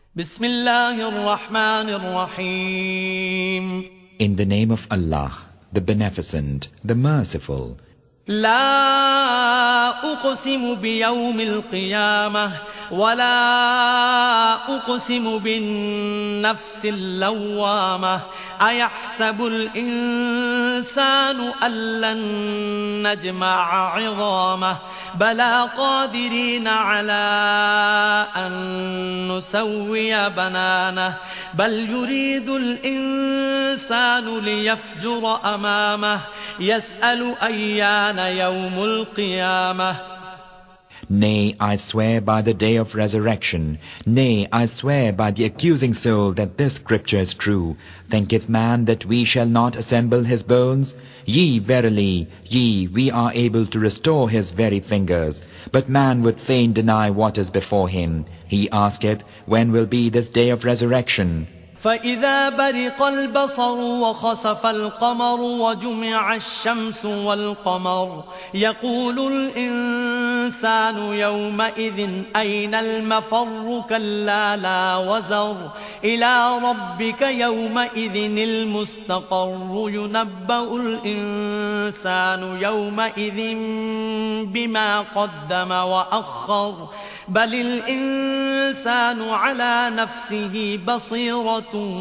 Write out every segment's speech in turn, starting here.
بسم الله الرحمن الرحيم. In the name of Allah, the Beneficent, the Merciful. لا أقسم بيوم القيامة ولا أقسم بالنفس اللوامة أيحسب الإنسان أن لن نجمع عظامه بلى قادرين على أن نسوي بنانه بل يريد الإنسان ليفجر أمامه يسأل أيان يوم القيامة. Nay, I swear by the day of resurrection. Nay, I swear by the accusing soul that this scripture is true. Thinketh man that we shall not assemble his bones? Ye, verily, ye, we are able to restore his very fingers. But man would fain deny what is before him. He asketh, when will be this day of resurrection? فإذا برق البصر وخسف القمر وجمع الشمس والقمر يقول الإنسان يومئذ أين المفر كلا لا وزر إلى ربك يومئذ المستقر ينبأ الإنسان يومئذ بما قدم وأخر بل الإنسان على نفسه بصيرة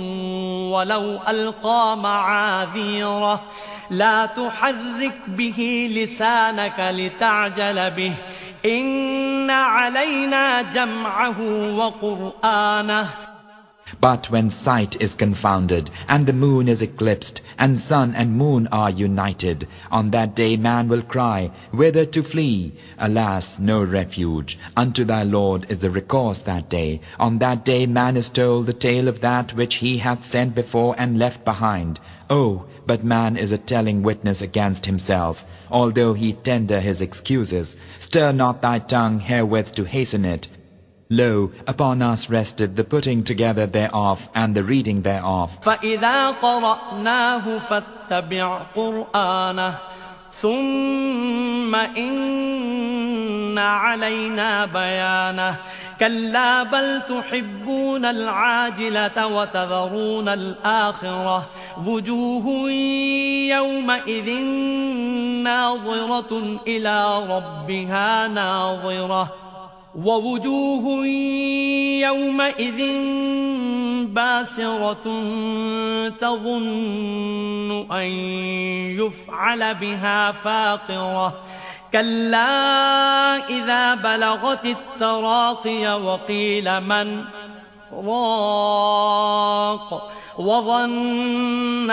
ولو ألقى معاذيره لا تحرك به لسانك لتعجل به إن علينا جمعه وقرآنه. But when sight is confounded, and the moon is eclipsed, and sun and moon are united, on that day man will cry, whither to flee? Alas, no refuge. Unto thy Lord is the recourse that day. On that day man is told the tale of that which he hath sent before and left behind. Oh, but man is a telling witness against himself. Although he tender his excuses, stir not thy tongue herewith to hasten it. Lo, upon us rested the putting together thereof and the reading thereof. فَإِذَا قَرَأْنَاهُ فَاتَّبِعْ قُرْآنَهُ ثُمَّ إِنَّ عَلَيْنَا بَيَانَهُ كَلَّا بَلْ تُحِبُّونَ الْعَاجِلَةَ وَتَذَرُونَ الْآخِرَةَ وُجُوهٌ يَوْمَئِذٍ نَاظِرَةٌ إِلَى رَبِّهَا نَاظِرَةٌ ووجوه يومئذ باسرة تظن أن يفعل بها فاقرة كلا إذا بلغت التراقي وقيل من راق وظن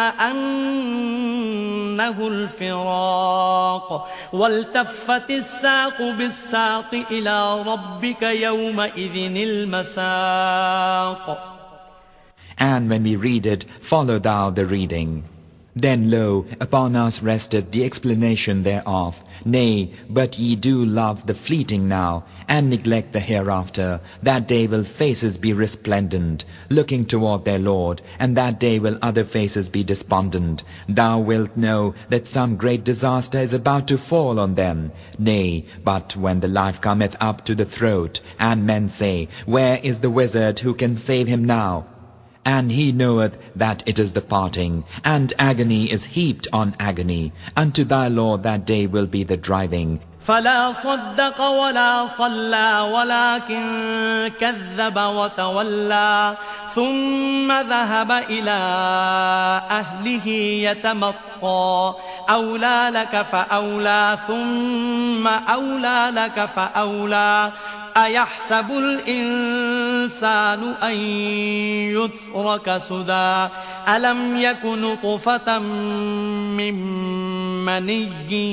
أنه الفراق والتفت الساق بالساق إلى ربك يومئذ المساق. And when we read it, follow thou the reading. Then lo, upon us rested the explanation thereof. Nay, but ye do love the fleeting now, and neglect the hereafter. That day will faces be resplendent, looking toward their Lord, and that day will other faces be despondent. Thou wilt know that some great disaster is about to fall on them. Nay, but when the life cometh up to the throat, and men say, where is the wizard who can save him now? And he knoweth that it is the parting, and agony is heaped on agony. Unto thy Lord that day will be the driving. فلا صدق ولا صلى ولكن كذب وتولى ثم ذهب إلى أهله يتمطى أولى لك فأولى ثم أولى لك فأولى أيحسب الإنسان أن يترك سدى ألم يك نطفة من مني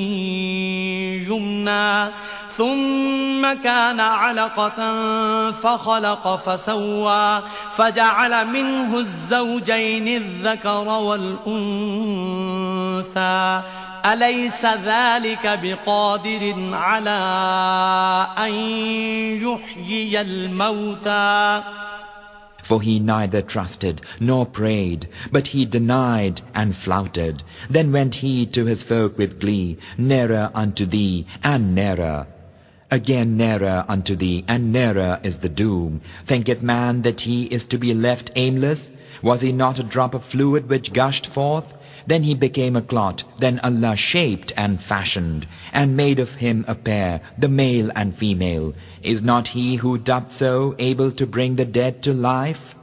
يمنى ثم كان علقة فخلق فسوى فجعل منه الزوجين الذكر والأنثى أليس ذلك بقادر على أن يحيي الموتى. For he neither trusted nor prayed, but he denied and flouted. Then went he to his folk with glee, nearer unto thee and nearer. Again nearer unto thee, and nearer is the doom. Thinketh man that he is to be left aimless? Was he not a drop of fluid which gushed forth? Then he became a clot. Then Allah shaped and fashioned, and made of him a pair, the male and female. Is not he who doth so able to bring the dead to life?